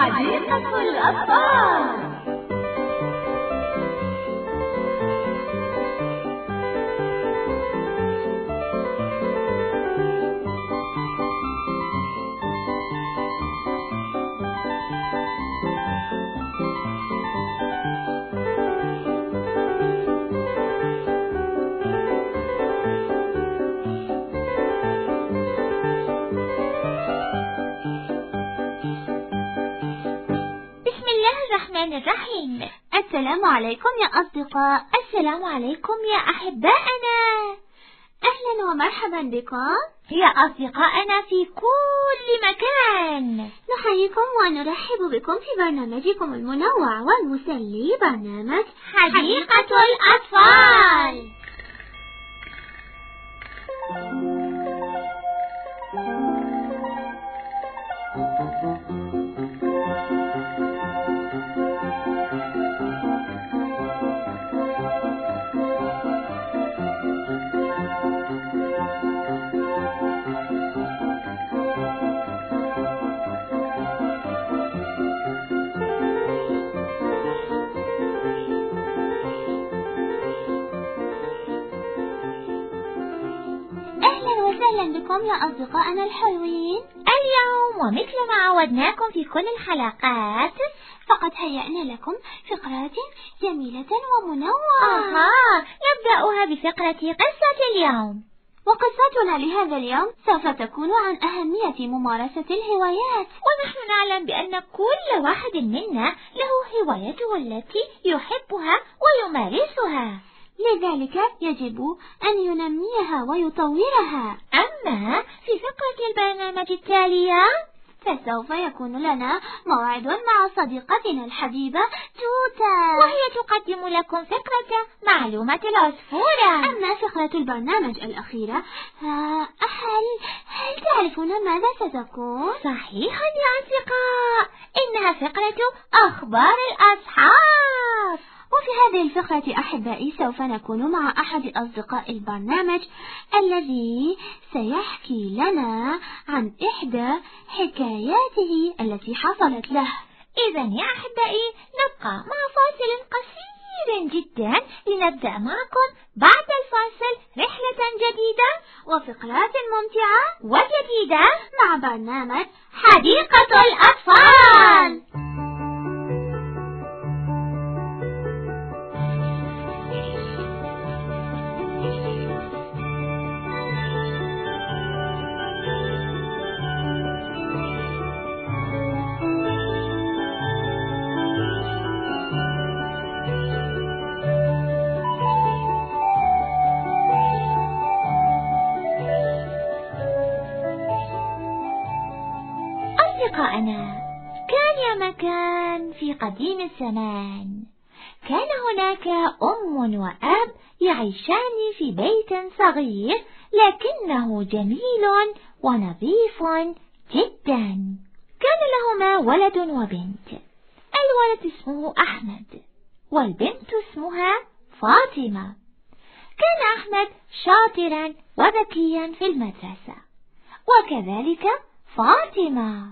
حديقة الأطفال. الرحيم. السلام عليكم يا أصدقاء. السلام عليكم يا أحبائنا. أهلا ومرحبا بكم يا أصدقائنا في كل مكان. نحييكم ونرحب بكم في برنامجكم المنوع والمسلي، برنامج حديقة الأطفال. أهلا بكم يا أصدقائنا الحلوين. اليوم ومثل ما عودناكم في كل الحلقات، فقد هيأنا لكم فقرات جميلة ومنوعة. نبدأها بفقرة قصة اليوم. وقصتنا لهذا اليوم سوف تكون عن أهمية ممارسة الهوايات. ونحن نعلم بأن كل واحد منا له هوايته التي يحبها ويمارسها، لذلك يجب أن ينميها ويطورها. أما في فقرة البرنامج التالية فسوف يكون لنا موعد مع صديقتنا الحبيبة توتا، وهي تقدم لكم فقرة معلومة العصفورة. أما فقرة البرنامج الأخيرة هل تعرفون ماذا ستكون؟ صحيحا يا أصدقاء، إنها فقرة أخبار الأصحاب. وفي هذه الفقرة أحبائي سوف نكون مع أحد أصدقاء البرنامج الذي سيحكي لنا عن إحدى حكاياته التي حصلت له. إذا يا أحبائي نبقى مع فاصل قصير جدا لنبدأ معكم بعد الفاصل رحلة جديدة وفقرات ممتعة وجديدة مع برنامج حديقة الأطفال. كان يا مكان في قديم الزمان، كان هناك أم وأب يعيشان في بيت صغير لكنه جميل ونظيف جدا. كان لهما ولد وبنت. الولد اسمه أحمد والبنت اسمها فاطمة. كان أحمد شاطرا وذكيا في المدرسة، وكذلك فاطمة.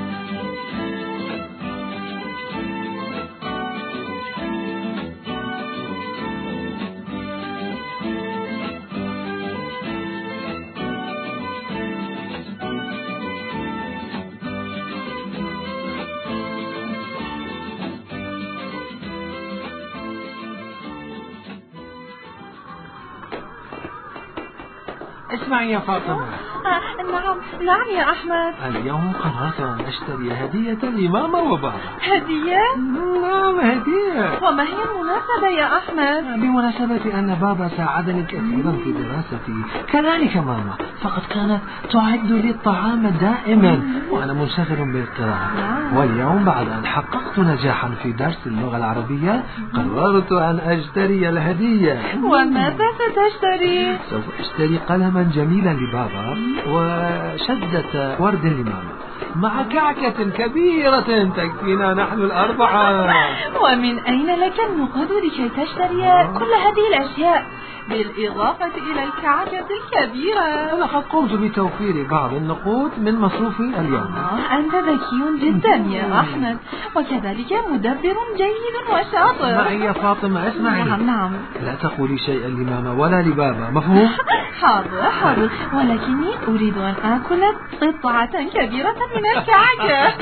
اسمعي يا فاطمة. نعم يا أحمد. اليوم قررت أن أشتري هدية لماما وبابا. هدية؟ نعم هدية. وما هي المناسبة يا أحمد؟ بمناسبة أن بابا ساعدني كثيرا في دراستي، كذلك ماما، فقد كانت تعد لي الطعام دائما وأنا منشغل بالقراءة. واليوم بعد أن حققت نجاحا في درس اللغة العربية قررت أن أشتري الهدية. وماذا ستشتري؟ سوف أشتري قلما جميلا لبابا وشدة ورد لماما مع كعكة كبيرة تكفينا نحن الأربعة. ومن أين لك النقود لكي تشتري كل هذه الأشياء؟ بالإضافة إلى الكعكة الكبيرة. أنا قد قمت بتوفير بعض النقود من مصروفي اليوم. أنت ذكي جدا يا أحمد، وكذلك مدبر جيد وشاطر. معي يا فاطمة، اسمعي. نعم. لا تقولي شيئا لماما ولا لبابا، مفهوم؟ حاضر، ولكني أريد أن آكل قطعة كبيرة من الكعكة.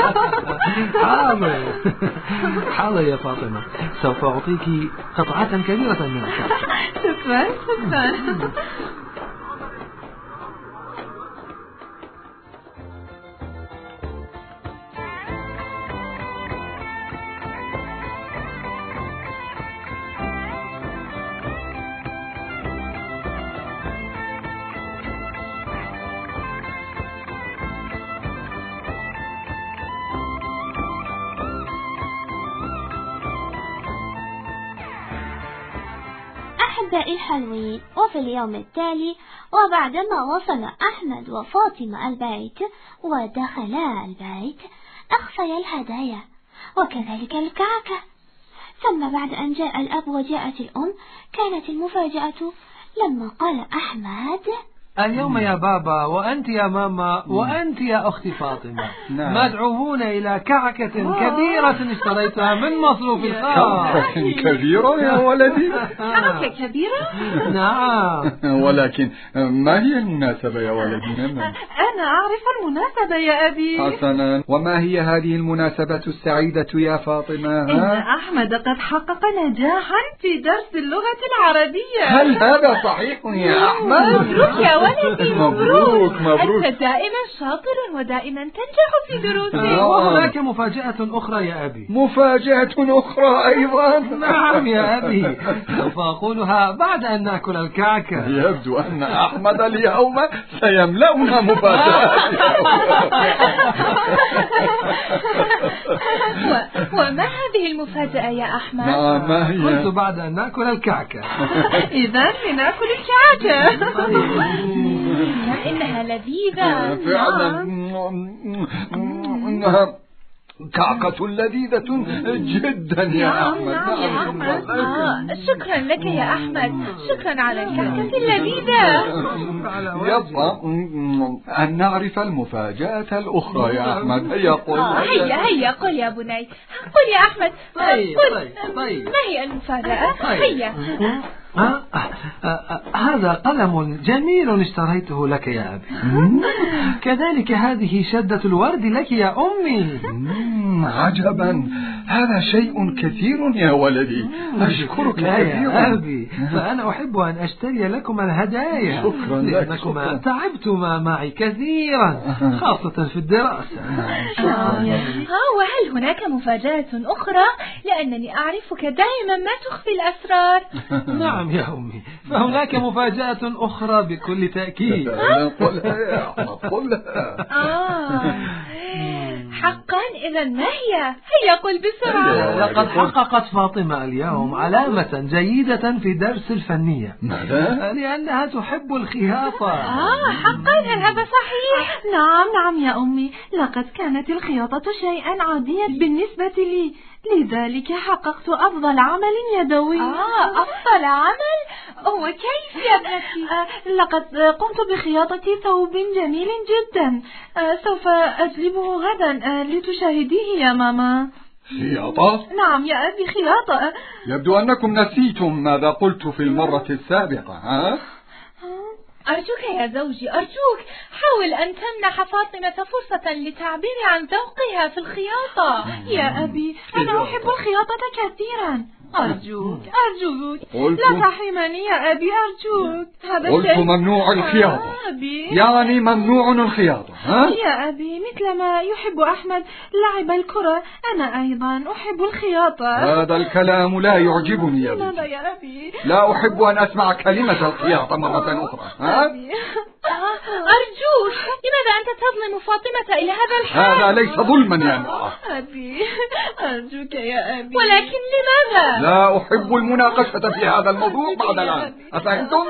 حاضر يا فاطمة، سوف أعطيك قطعة كبيرة من الكعكة. شكرا. أحبائي الحلوين، وفي اليوم التالي وبعدما وصل أحمد وفاطمة البيت ودخلا البيت أخفيا الهدايا وكذلك الكعكة. ثم بعد أن جاء الأب وجاءت الأم كانت المفاجأة لما قال أحمد: اليوم يا بابا وأنت يا ماما وأنت يا أختي فاطمة مدعوون إلى كعكة كبيرة اشتريتها من مصروفي الخاص. كعكة كبيرة يا ولدي؟ كعكة كبيرة؟ نعم. ولكن ما هي المناسبة يا ولدي؟ أنا أعرف المناسبة يا أبي. حسنا، وما هي هذه المناسبة السعيدة يا فاطمة؟ إن أحمد قد حقق نجاحا في درس اللغة العربية. هل هذا صحيح يا أحمد؟ مبروك يا ولدي، مبروك. أنت دائما شاطر ودائما تنجح في دروسك. وهناك مفاجأة أخرى يا أبي. مفاجأة أخرى أيضا؟ نعم يا أبي، سوف أقولها بعد أن نأكل الكعكة. يبدو أن أحمد اليوم سيملأنا مفاجآت. وما هذه المفاجأة يا أحمد؟ ما هي؟ قلت بعد أن نأكل الكعكة. إذا لنأكل الكعكة. إنها لذيذة فعلا. إنها كعكة لذيذة جدا يا أحمد. شكرا لك يا أحمد، شكرا على الكعكة اللذيذة. يبقى أن نعرف المفاجأة الأخرى يا أحمد. هيا قل. هيا قل يا بني، قل يا أحمد. طيب. ما هي المفاجأة؟ هيا. هذا قلم جميل اشتريته لك يا أبي. كذلك هذه شدة الورد لك يا أمي. عجبا، هذا شيء كثير يا ولدي. أشكرك يا أبي، فأنا أحب أن أشتري لكما الهدايا. شكرا لأنكما تعبتما معي كثيرا خاصة في الدراسة. وهل هناك مفاجأة أخرى؟ لأنني أعرفك دائما ما تخفي الأسرار. نعم يا أمي، فهناك مفاجأة أخرى بكل تأكيد. قلها. حقا؟ إذا ما هي؟ هيا قل بسرعة. لقد حققت فاطمة اليوم علامة جيدة في درس الفنية. ماذا؟ لأنها تحب الخياطة. حقا؟ هل هذا صحيح؟ نعم يا أمي، لقد كانت الخياطة شيئا عاديا بالنسبة لي، لذلك حققت أفضل عمل يدوي. أفضل عمل؟ وكيف يا ابنتي؟ لقد قمت بخياطة ثوب جميل جدا، سوف أجلبه غدا لتشاهديه يا ماما. خياطة؟ نعم يا أبي، خياطة. يبدو أنكم نسيتم ماذا قلت في المرة السابقة. أرجوك يا زوجي، أرجوك حاول أن تمنح فاطمة فرصة للتعبير عن ذوقها في الخياطة. يا أبي، أنا أحب الخياطة كثيرا. أرجوك لا تحرمني يا أبي، أرجوك. قلت ممنوع الخياطة. يعني ممنوع الخياطة. يا أبي، مثلما يحب أحمد لعب الكرة، أنا أيضا أحب الخياطة. هذا الكلام لا يعجبني يا لماذا يا أبي؟ لا أحب أن أسمع كلمة الخياطة مرة أخرى. أرجوك، لماذا أنت تظلم فاطمة إلى هذا الحال؟ هذا ليس ظلما يا امرأة. أبي، أرجوك يا أبي. ولكن لماذا؟ لا أحب المناقشة في هذا الموضوع بعد الآن، أفهمتم؟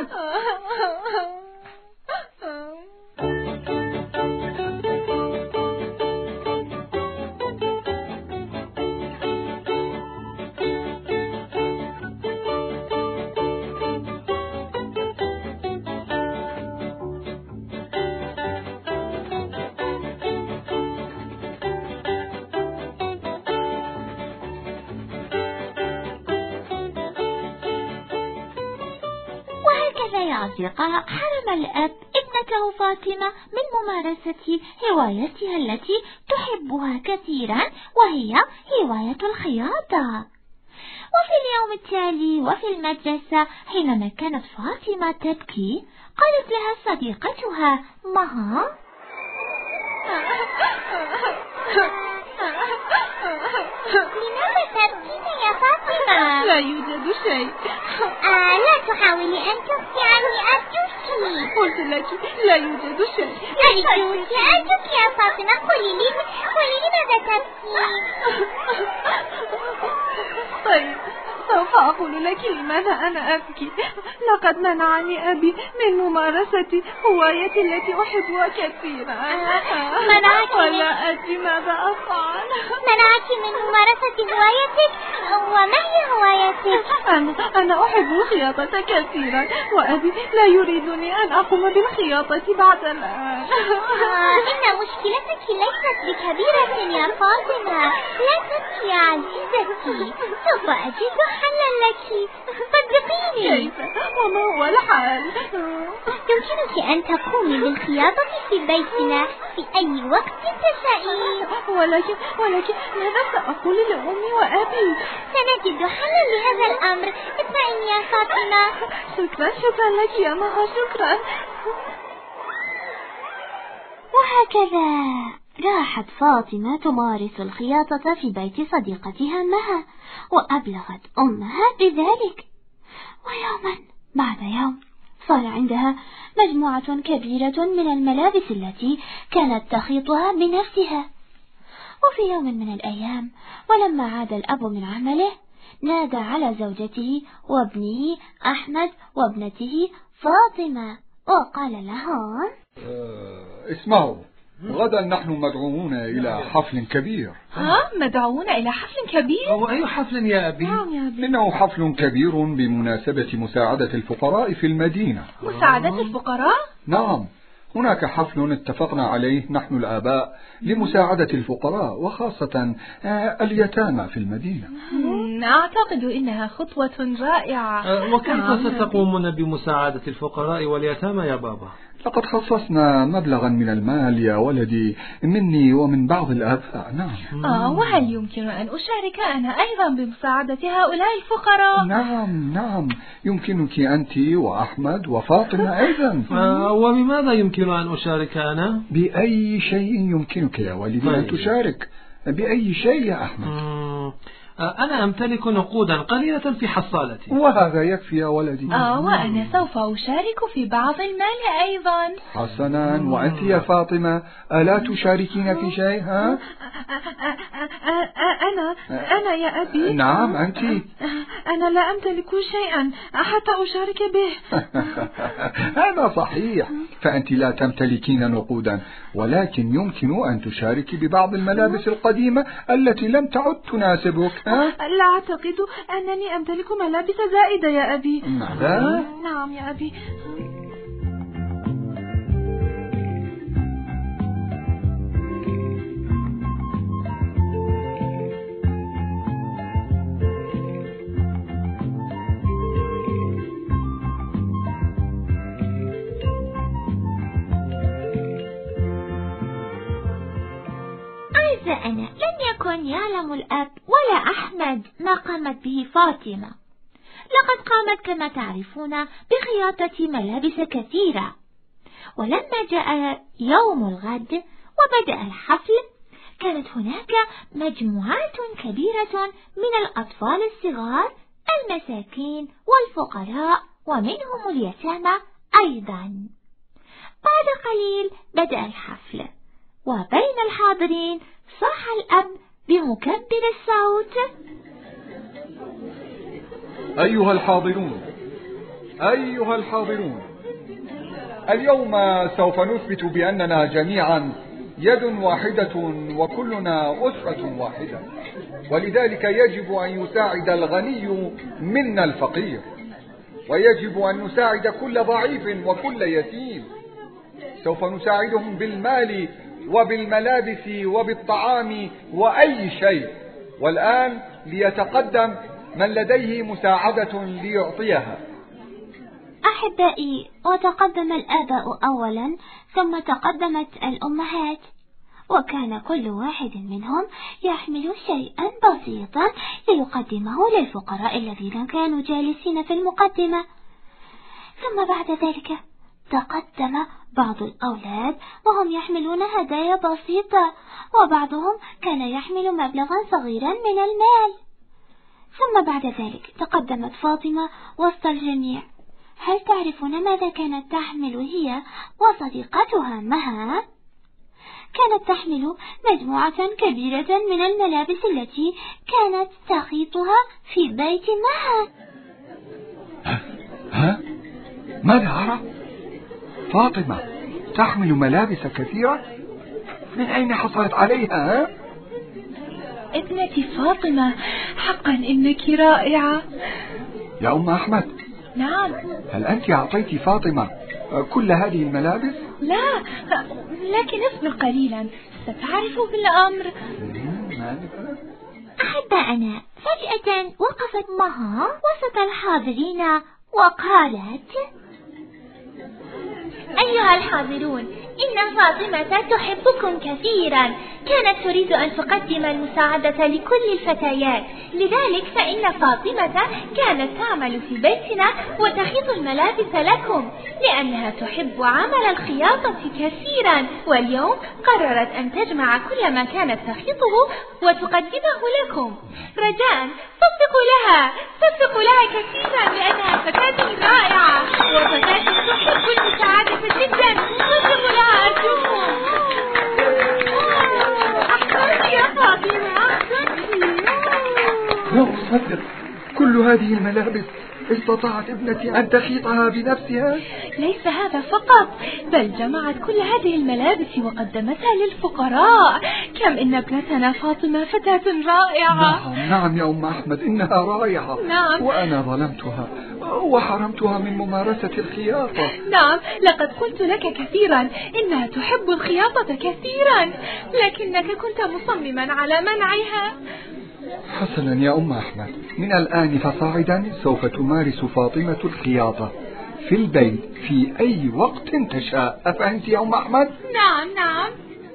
الأصدقاء حرم الأب ابنته فاطمة من ممارسة هوايتها التي تحبها كثيرا، وهي هواية الخياطة. وفي اليوم التالي وفي المدرسة حينما كانت فاطمة تبكي، قالت لها صديقتها مها: لماذا تبكين يا فاطمة؟ لا يوجد شيء. لا تحاولي أن تخفعني أرجوك. قلت لك لا يوجد شيء. أرجوك يا فاطمة، قولي لي لماذا تبكي؟ طيب، سوف أقول لك لماذا أنا أبكي. لقد منعني أبي من ممارسة هوايتي التي أحبها كثيرا، ولا أدري ماذا أفعل. منعك من ممارسة هوايتك؟ وما هي هوايتك؟ أنا أحب الخياطة كثيرا، وأبي لا يريدني أن أقوم بالخياطة بعد الآن. إن مشكلتك ليست بكبيرة يا فاطمة. لا تبكي يا عزيزتي، سوف أجد حلا لك، صدقيني. كيف؟ وما هو الحل؟ يمكنك أن تقومي بالخياطة في بيتنا في أي وقت تشائين. ولكن ماذا سأقول لأمي وأبي؟ سنجد حلا لهذا الأمر. اطمئني يا فاطمة. شكرا لك يا مها، شكرا. وهكذا راحت فاطمة تمارس الخياطة في بيت صديقتها مها، وأبلغت أمها بذلك. ويوما بعد يوم صار عندها مجموعة كبيرة من الملابس التي كانت تخيطها بنفسها. وفي يوم من الأيام ولما عاد الأب من عمله، نادى على زوجته وابنه أحمد وابنته فاطمة وقال لهم: اسمعوا، غدا نحن مدعوون إلى حفل كبير. مدعوون إلى حفل كبير؟ وأي حفل يا أبي؟ إنه حفل كبير بمناسبة مساعدة الفقراء في المدينة. مساعدة الفقراء؟ نعم، هناك حفل اتفقنا عليه نحن الآباء لمساعدة الفقراء، وخاصة اليتامى في المدينة. أعتقد إنها خطوة رائعة. وكيف ستقومون بمساعدة الفقراء واليتامى يا بابا؟ لقد خصصنا مبلغا من المال يا ولدي، مني ومن بعض الآباء. نعم. وهل يمكن أن أشارك أنا أيضا بمساعدة هؤلاء الفقراء؟ نعم، يمكنك أنت وأحمد وفاطمة أيضا. وبماذا يمكن أن أشارك أنا؟ بأي شيء يمكنك يا ولدي أن تشارك. بأي شيء يا أحمد؟ أنا أمتلك نقودا قليلة في حصالتي. وهذا يكفي يا ولدي. وأنا سوف أشارك في بعض المال أيضا. حسنا، وأنت يا فاطمة ألا تشاركين في شيء؟ أنا يا أبي. نعم أنت. أنا لا أمتلك شيئا حتى أشارك به. هذا صحيح، فأنت لا تمتلكين نقودا، ولكن يمكن أن تشارك ببعض الملابس القديمة التي لم تعد تناسبك. لا أعتقد أنني أمتلك ملابس زائدة يا أبي. ماذا؟ نعم يا أبي. أنا لم يكن يعلم الأب ولا أحمد ما قامت به فاطمة. لقد قامت كما تعرفون بخياطة ملابس كثيرة. ولما جاء يوم الغد وبدأ الحفل، كانت هناك مجموعات كبيرة من الأطفال الصغار المساكين والفقراء ومنهم اليتامى أيضا. بعد قليل بدأ الحفل، وبين الحاضرين صاح الأب بمكبر الصوت: أيها الحاضرون، اليوم سوف نثبت بأننا جميعا يد واحدة وكلنا أسرة واحدة، ولذلك يجب أن يساعد الغني منا الفقير، ويجب أن نساعد كل ضعيف وكل يتيم. سوف نساعدهم بالمال وبالملابس وبالطعام وأي شيء. والآن ليتقدم من لديه مساعدة ليعطيها. أحبائي، وتقدم الآباء أولا ثم تقدمت الأمهات، وكان كل واحد منهم يحمل شيئا بسيطا ليقدمه للفقراء الذين كانوا جالسين في المقدمة. ثم بعد ذلك تقدم بعض الأولاد وهم يحملون هدايا بسيطة، وبعضهم كان يحمل مبلغا صغيرا من المال. ثم بعد ذلك تقدمت فاطمة وسط الجميع. هل تعرفون ماذا كانت تحمل هي وصديقتها مها؟ كانت تحمل مجموعة كبيرة من الملابس التي كانت تخيطها في بيت مها. ها؟ ماذا أرى؟ فاطمة تحمل ملابس كثيرة؟ من أين حصلت عليها؟ ابنتي فاطمة، حقا إنك رائعة. يا أم أحمد. نعم. هل أنت أعطيت فاطمة كل هذه الملابس؟ لا، لكن اصبر قليلا ستعرف بالأمر. أحبائنا، فجأة وقفت مها وسط الحاضرين وقالت: أيها الحاضرون، إن فاطمة تحبكم كثيرا، كانت تريد أن تقدم المساعدة لكل الفتيات، لذلك فإن فاطمة كانت تعمل في بيتنا وتخيط الملابس لكم، لأنها تحب عمل الخياطة كثيرا، واليوم قررت أن تجمع كل ما كانت تخيطه وتقدمه لكم. رجاء صدقوا لها كثيرا، لأنها فتاة رائعة وفتاة تحب المساعدة جدا. صدقوا لها أرجوكم. أحسنتي يا فاطمة، أحسنتي. لا أصدق، كل هذه الملابس استطاعت ابنتي أن تخيطها بنفسها؟ ليس هذا فقط، بل جمعت كل هذه الملابس وقدمتها للفقراء. كم إن ابنتنا فاطمة فتاة رائعة. نعم يا أم أحمد، إنها رائعة. نعم. وأنا ظلمتها وحرمتها من ممارسة الخياطة. نعم، لقد قلت لك كثيرا إنها تحب الخياطة كثيرا، لكنك كنت مصمما على منعها. حسنا يا أم أحمد، من الآن فصاعدا سوف تمارس فاطمة الخياطة في البيت في أي وقت تشاء. أفهمت يا أم أحمد؟ نعم.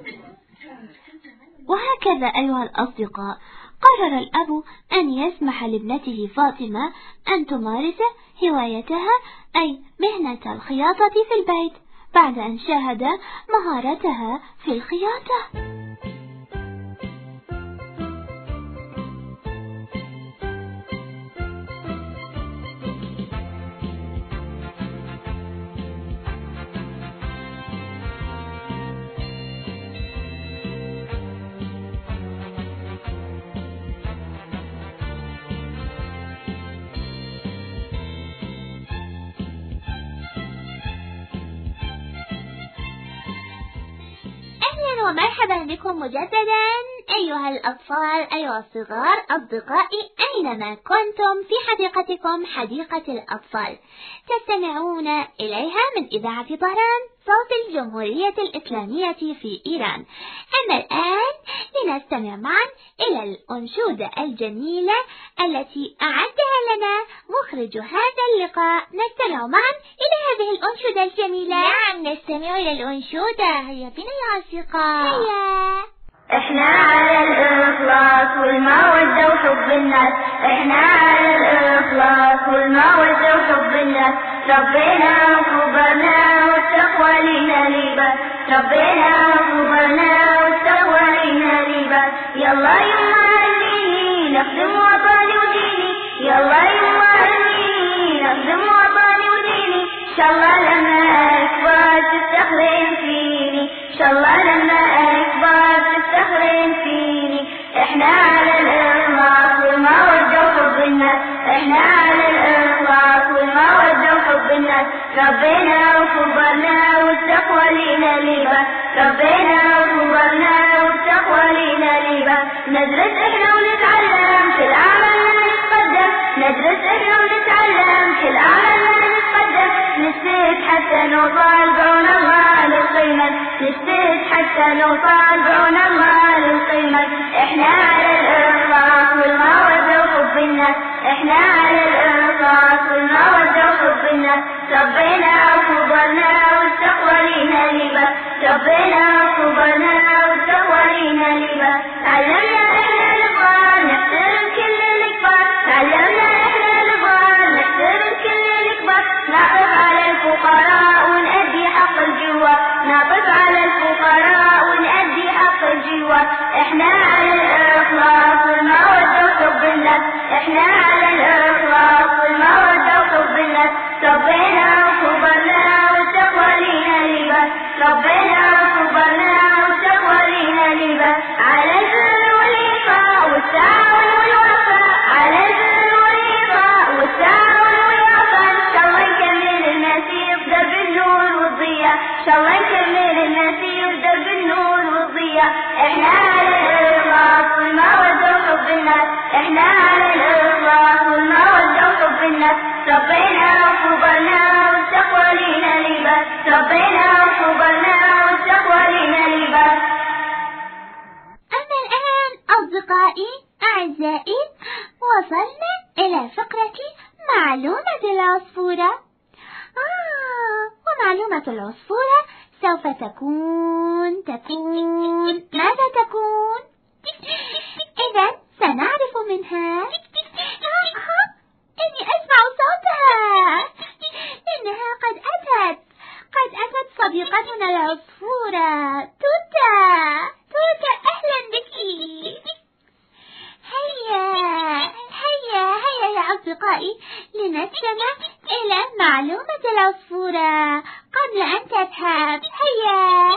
وهكذا أيها الأصدقاء، قرر الأب أن يسمح لابنته فاطمة أن تمارس هوايتها أي مهنة الخياطة في البيت بعد أن شاهد مهارتها في الخياطة. ومرحبا بكم مجددا أيها الأطفال، أيها الصغار، أصدقائي أينما كنتم في حديقتكم، حديقة الأطفال تستمعون إليها من إذاعة طهران صوت الجمهورية الإسلامية في إيران. أما الآن لنستمع معا إلى الأنشودة الجميلة التي أعدها لنا مخرج هذا اللقاء. نستمع معا إلى هذه الأنشودة الجميلة. نعم، نستمع إلى الأنشودة. هيا بنا يا أصدقاء. هيا. احنا على الإخلاص والمودة وحب الناس، احنا على الإخلاص والمودة وحب الناس، ربنا وكبرنا والتقوى لنا لباس، ربنا وكبرنا والتقوى لنا لباس. يلا يما هنيني نخدم وطني وديني، يلا يما هنيني نخدم وطني وديني، ان شاء الله لما اكبر تستخدم فيني، ان شاء الله لما اكبر تستخدم فيني. احنا على الإخلاص والمودة وحب الناس، احنا على الإخلاص والمودة وحب الناس، ربنا وكبرنا والتقوى لنا لباس، ربنا وكبرنا والتقوى لنا لباس. ندرس احنا ونتعلم في العمل لا نتقدم، ندرس احنا ونتعلم في العمل لا نتقدم، نجتهد حتى نوصل بعون الله للقمة، نجتهد حتى نوصل بعون الله للقمة. احنا على الإخلاص والمودة وحب وحب الناس، احنا على الإخلاص والمودة وحب الناس، ربنا وكبرنا والتقوى لينا لباس، ربنا وكبرنا والتقوى لينا لباس. علمنا احنا الإخوان نحترم كل الكبار، علمنا احنا الإخوان نحترم كل الكبار، نعطف على الفقراء ونأدي حق الجوار، نعطف على الفقراء ونأدي حق الجوار. احنا على الإخلاص والمودة وحب الناس، احنا على الإخلاص والمودة وحب الناس، ربنا وكبرنا والتقوى لينا لباس، ربنا وكبرنا والتقوى لينا لباس. على البر والإيفاء والتعاون والوفاء، على البر والإيفاء والتعاون والوفاء، إن شاء الله نكمل المسير درب النور والضياء، إن شاء الله نكمل المسير درب النور والضياء. احنا على الإخلاص والمودة وحب الناس، احنا على الإخلاص والمودة وحب الناس، ربنا وكبرنا والتقوى لينا لباس، ربنا وكبرنا والتقوى لينا لباس. أما الآن أصدقائي أعزائي وصلنا إلى فقرة معلومة العصفورة. ومعلومة العصفورة سوف تكون ماذا تكون؟ إذا سنعرف منها. إني أسمع صوتها، إنها قد أتت صديقتنا العصفورة توتا. أهلا بك. هيا يا أصدقائي لنستمع إلى معلومة العصفورة قبل أن تذهب. هيا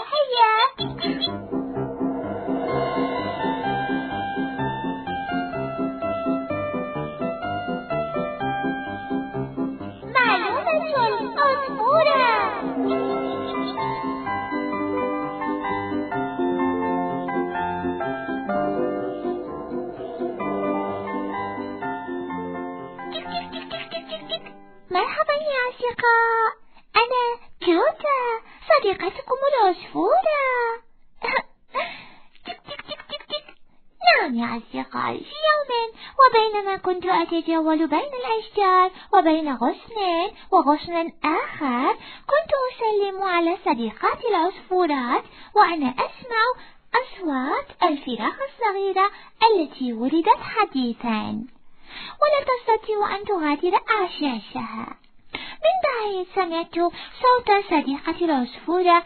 معلومة العصفورة. مرحبا يا أصدقاء، أنا توتا صديقتكم العصفورة. نعم يا أصدقائي، في يوم وبينما كنت أتجول بين الأشجار وبين غصن آخر، كنت أسلم على صديقاتي العصفورات وأنا أسمع أصوات الفراخ الصغيرة التي ولدت حديثا ولا تستطيع أن تغادر أعشاشها. من بعيد سمعت صوت صديقتي العصفورة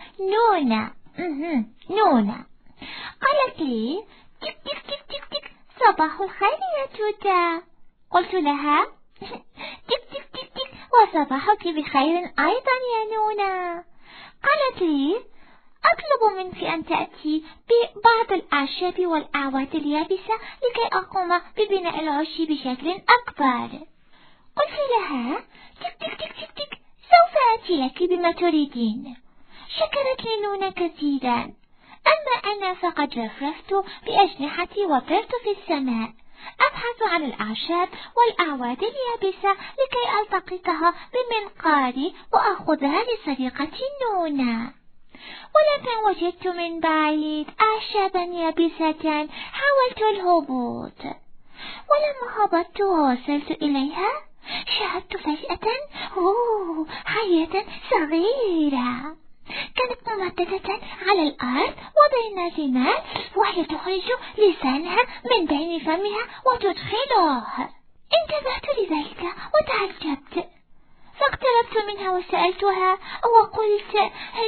نونا. قالت لي تك تك تك تك تك، صباح الخير يا توتا. قلت لها تك تك تك تك، وصباحك بخير أيضا يا نونا. قالت لي أطلب منك أن تأتي ببعض الأعشاب والأعواد اليابسة لكي أقوم ببناء العش بشكل أكبر. قلت لها تك تك تك تك تك، سوف آتي لك بما تريدين. شكرتني نونا كثيرا. أما أنا فقد رفرفت بأجنحتي وطرت في السماء أبحث عن الأعشاب والأعواد اليابسة لكي ألتقطها بمنقاري وأخذها لصديقتي نونا. ولكن وجدت من بعيد أعشابا يابسة. حاولت الهبوط، ولما هبطت ووصلت إليها شاهدت فجأة حياة صغيرة كانت ممددة على الأرض وبين جمال، وهي تخرج لسانها من بين فمها وتدخله. انتبهت لذلك وتعجبت، فاقتربت منها وسألتها وقلت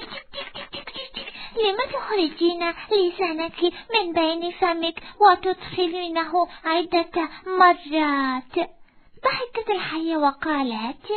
لم تخرجين لسانك من بين فمك وتدخلينه عدة مرات؟ ضحكت الحية وقالت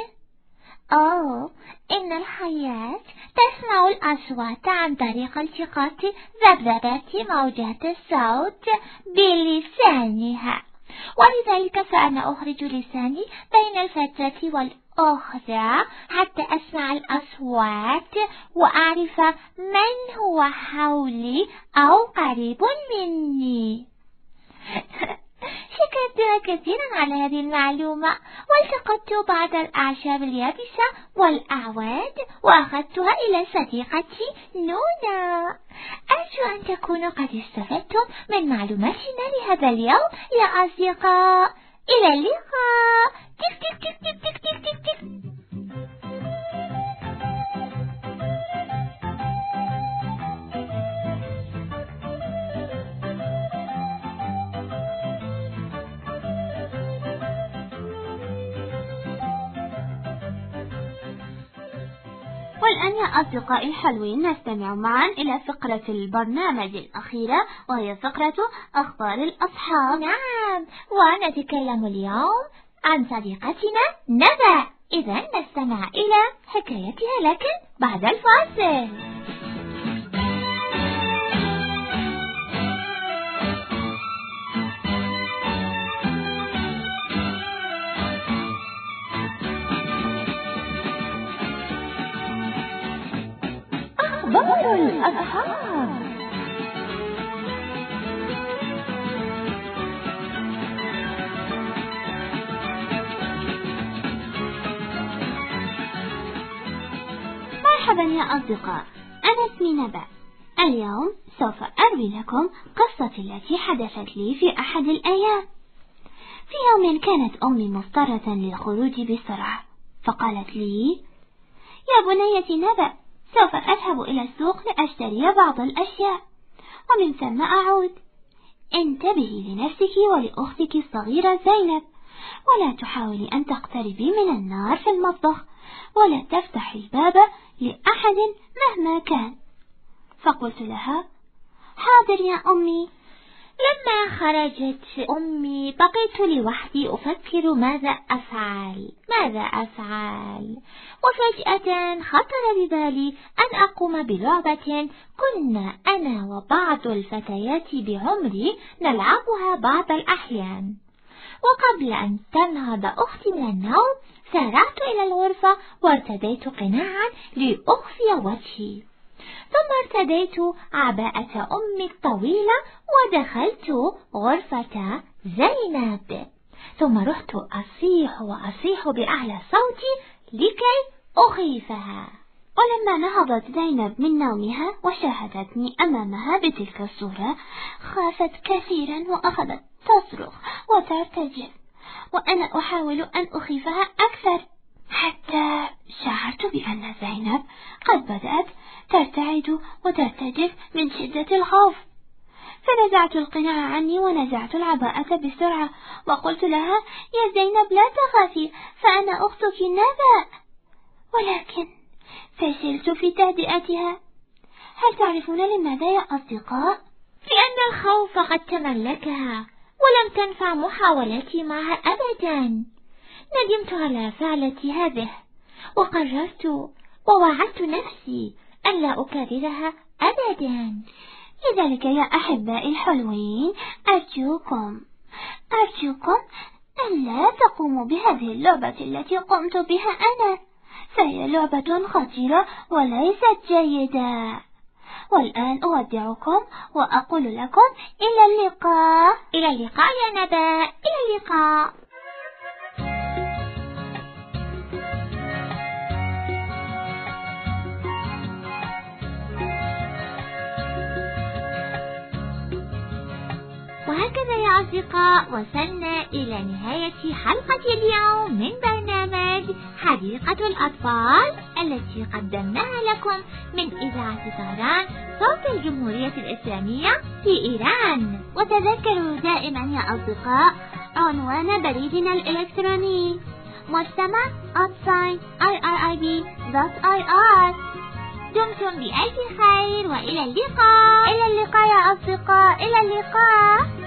إن الحياة تسمع الأصوات عن طريق التقاط ذبذبات موجات الصوت بلسانها، ولذلك فأنا أخرج لساني بين الفترة والأخرى حتى أسمع الأصوات وأعرف من هو حولي أو قريب مني. شكرتها كثيرا على هذه المعلومة، والتقطت بعض الأعشاب اليابسة والأعواد وأخذتها إلى صديقتي نونا. أرجو أن تكونوا قد استفدتم من معلوماتنا لهذا اليوم يا أصدقاء. إلى اللقاء. تك تك تك تك تك تك تك تك. والآن يا أصدقائي الحلوين نستمع معا إلى فقرة البرنامج الأخيرة، وهي فقرة أخبار الأصحاب. نعم، ونتكلم اليوم عن صديقتنا ندى. إذا نستمع إلى حكايتها لكن بعد الفاصل. أخبار الأصحاب. مرحبا يا أصدقاء، أنا اسمي نبأ. اليوم سوف أروي لكم قصتي التي حدثت لي في أحد الأيام. في يوم كانت أمي مضطرة للخروج بسرعة، فقالت لي: يا بنيتي نبأ، سوف أذهب إلى السوق لأشتري بعض الأشياء، ومن ثم أعود. انتبهي لنفسك ولأختك الصغيرة زينب، ولا تحاولي أن تقتربي من النار في المطبخ، ولا تفتحي الباب لأحد مهما كان. فقلت لها: حاضر يا أمي. لما خرجت أمي بقيت لوحدي أفكر ماذا أفعل. وفجأة خطر ببالي أن أقوم بلعبة كنا أنا وبعض الفتيات بعمري نلعبها بعض الأحيان. وقبل أن تنهض أختي من النوم سارعت إلى الغرفة وارتديت قناعا لأخفي وجهي، ثم ارتديت عباءة أمي الطويلة ودخلت غرفة زينب، ثم رحت أصيح بأعلى صوتي لكي أخيفها. ولما نهضت زينب من نومها وشاهدتني أمامها بتلك الصورة خافت كثيرا وأخذت تصرخ وترتجف، وأنا أحاول أن أخيفها أكثر، حتى شعرت بأن زينب قد بدأت ترتعد وترتجف من شدة الخوف. فنزعت القناع عني ونزعت العباءة بسرعة وقلت لها: يا زينب لا تخافي، فأنا أختك نبأ. ولكن فشلت في تهدئتها. هل تعرفون لماذا يا أصدقاء؟ لأن الخوف قد تملكها ولم تنفع محاولتي معها أبدا. ندمت على فعلتي هذه، وقررت ووعدت نفسي أن لا أكررها أبدا. لذلك يا أحبائي الحلوين أرجوكم أن لا تقوموا بهذه اللعبة التي قمت بها أنا، فهي لعبة خطيرة وليست جيدة. والآن أودعكم وأقول لكم إلى اللقاء. إلى اللقاء يا نبأ، إلى اللقاء. وهكذا يا أصدقاء وصلنا إلى نهاية حلقة اليوم من برنامج حديقة الأطفال التي قدمناها لكم من إذاعة طهران صوت الجمهورية الإسلامية في إيران. وتذكروا دائما يا أصدقاء عنوان بريدنا الإلكتروني مجتمع@irib.ir. دمتم بألف خير وإلى اللقاء. إلى اللقاء يا أصدقاء، إلى اللقاء.